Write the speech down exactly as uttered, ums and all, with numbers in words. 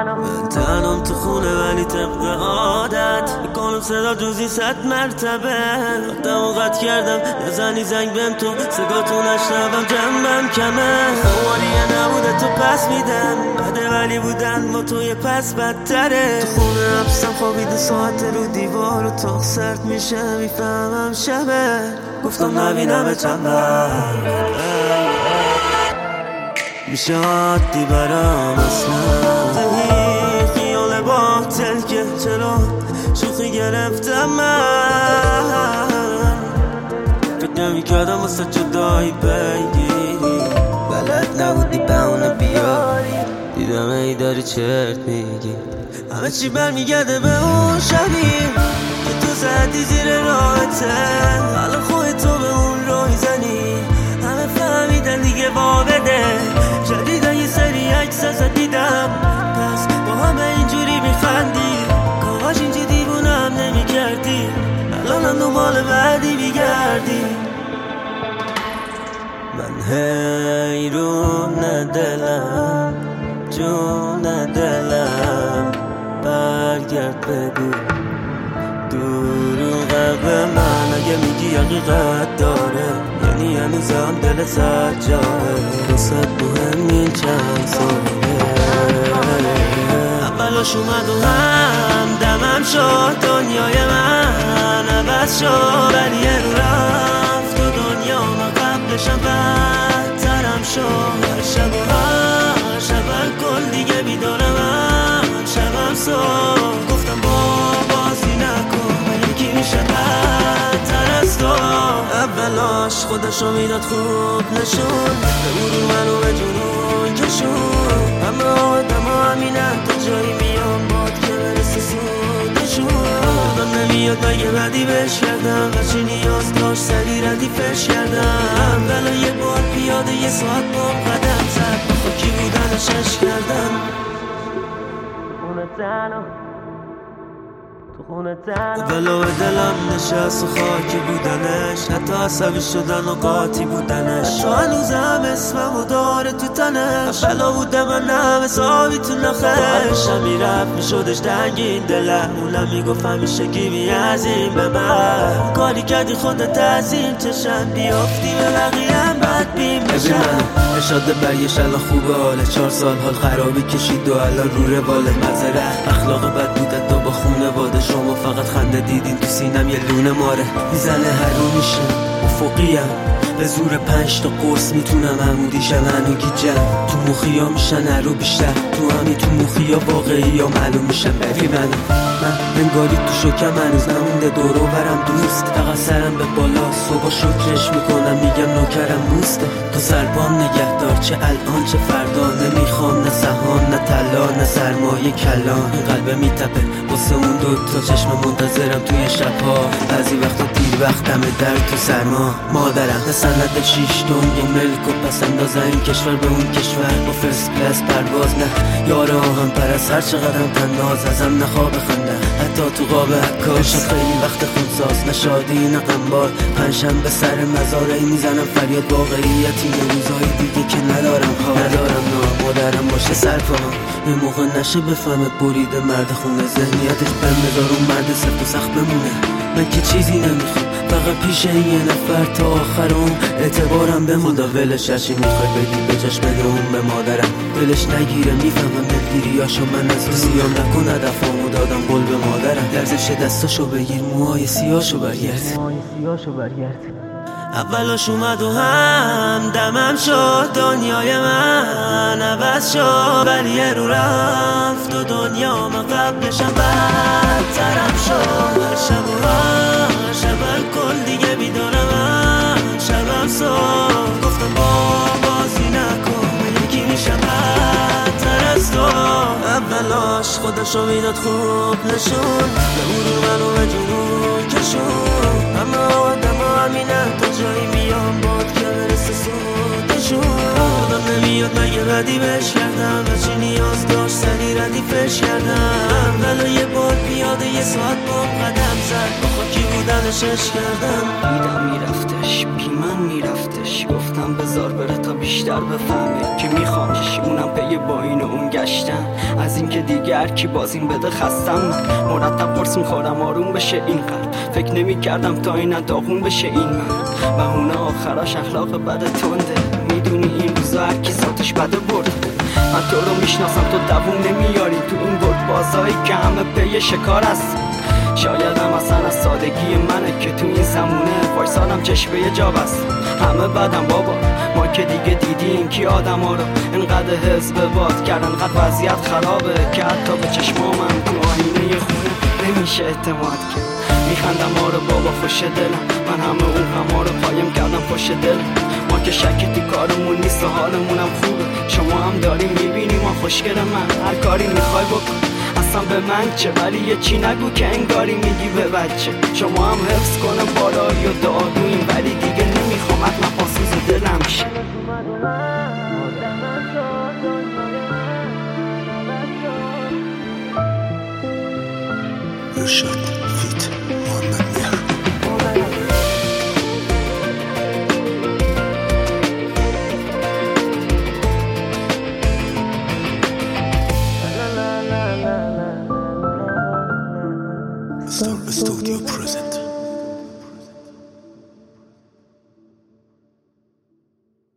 من تنم تو خونه ولی طبق عادت میکنم صدا جزی صد مرتبه وقتم قطع کردم نزنی زنگ بهم تو صداتو نشنوم جنبم کمه خواریه نبوده تو پس میدم بده ولی بودن با توی پس بدتره تو خونه حبسم خوابیده ساعت رو دیوار و تاق سرد میشه میفهمم شبه گفتم نبینم چند بر میشه عادی برام اصلا زهی خیال باطل که چرا شوخی گرفتم من فکر نمیکردم واسه جدایی بگیری بلد نبودی بهونه بیاری دیدم ای داری چرت میگی همه چی برمیگرده به اون شبی که تو زدی زیر راحته حالا خودت تو به اون روی زنی همه فهمیدن دیگه وابده جدیدن یه سری عکس ازت دیدم پس با همه اینجوری میخندی کاش اینجا دیوونم نمیکردی الانم دنبال بعدی میگردی من حیرون دلم جون دلم برگرد بگو دروغه به من اگه میگی حقیقت داره یعنی هنوزم دل صد جاره واسه مهم این چند ساله اولاش اومد و هم دمم شد دنیای من عوض شد ولی رو رفت و دنیا من قبلشم بدترم شد هر شب و هر شب کل دیگه بیدارم من شبم صبح گفتم با بازی نکن یکی میشه بدتر از تو اولاش خودشو میداد خوب نشون به برون منو به جنون کشون همه آدم ها همینن تا جایی میان باد که برسه سودشون آدم نمیاد مگه بدی بهش کردم هرچی نیاز داشت سری ردیفش کردم بلا یه بار پیاده یه ساعت بام قدم زد با خاکی بودنش عشق کردم خونه تنها ولو دلم نشست و خاکی بودنش حتی عصبی شدن و قاطی بودنش حتی هنوزم اسمم و داره تو تنش بلا بودم من هم حسابی تو نخش همی رفت میشدش دنگین دلم اونم میگفت همیشه گیمی از این به من کاری کردی خودت از این چشم بیافتی به بقیم بد بیم بشم اشاده برگش الان خوبه حاله چهار سال حال خرابی کشید و الان رو رواله مزره اخلاق بد بودن تو با خونه واده شما فقط خنده دیدین تو سینم یه لونه ماره میزنه هر رو میشه افقیم به زور پنج تا قرص میتونم عمودی شم هنو گیجم تو مخیا میشن هر رو بیشتر تو همی تو مخیا واقعی یا معلوم میشن ببین من من انگاری تو شکم هنوز نمونده دورو برم دوست فقط سرم به بالا صبح شکرش میکنم میگم نوکرم موسته تو سربام نگهدار چه الان چه فردا نمیخوام نه سهان نه طلا نه سرمایه کلان این قلبه میتپه واسه اون دو تا چشم منتظرم توی شبها بعضی وقتا دیر وقتمه در تو سرما مادرم نه سند شیش تن یه ملک و پس اندازه این کشور به اون کشور با فرست کلاس پرواز نه یاره هم پرست هر چقدرم تناز ازم نخواب خنده حتی تو قاب عکاس خیلی وقت خونساز نشادی نه غمبار پنجشنبه سر مزاره میزنم فریاد واقعیتی یه روزای دیگه که ندارم خواب ندارم نه مادرم باشه سرپام یه موقع نشه بفهمه بریده مرد خونه ذهنیتش به مزار اون مرد سفت و سخت بمونه من که چیزی نمیخوام فقط پیش این یه نفر تا آخرم اعتبارم به خدا ولش هرچی میخوای بگی به جاش بده اون به مادرم دلش نگیره میفهمم دلگیریاشو من از رو سیام نکن هدفامو دادم قول به مادرم لرزش دستاشو بگیر موهای سیاهشو برگرد اولاش اومد و هم دمم شد دنیای من عوض شد ولی رو رفت و دنیا من قبلشم بدترم شد هر شب و هر شب کل دیگه بیدارم من شبم صبح گفتم با بازی نکن یکی میشم بدتر از تو اولاش خودشو میداد خوب نشون به برون منو به جنون کشون همه آدم ها همینن تا جایی میام باد که برسه سودشون آدم نمیاد مگه بدی بهش کردم هرچی نیاز داشت سری وقتی ردیفش کردم ولی یه بار پیاده یه ساعت بام قدم زد با خاکی بودنش عشق کردم. دیدم میرفتش بی من میرفتش، گفتم بذار بره تا بیشتر بفهمه که میخوامش. اونم پی با این و اون گشتم از این که دیگر کی بازیم بده خستم. من مرتب قرص میخورم آروم بشه این قلب، فکر نمی کردم تا این داغون بشه این من. و اون آخراش اخلاق بده تنده، میدونی این روزا هر کی ذاتش بده برده. من تو رو میشناسم تو دووم نمیاری تو این برد بازایی که همه پی شکار هست. شایدم اصلا از سادگی منه که تو این زمونه وایسادم چشم یه جا بست. همه بدم بابا ما که دیگه دیدیم کی آدم ها رو انقدر حزب باد کردن، انقدر وضعیت خرابه که حتی به چشمامم تو آینه خونه نمیشه اعتماد کرد. میخندم آره بابا خوش دلم، من همه اون غما رو قایم کردم پشت دلم. ما که شکی تو کارمون نیست و حالمونم خوبه، شما هم داری میبینی ما خوشگل من هر کاری میخوای بکن اصلا به من چه، ولی یه چی نگو که انگاری میگی به بچه. شما هم حفظ کنم بالایی و دادوین ولی دیگه نمیخوام حتما پاسوز دلم شه. ارشاد فیت محمد مهر. Star Studio present.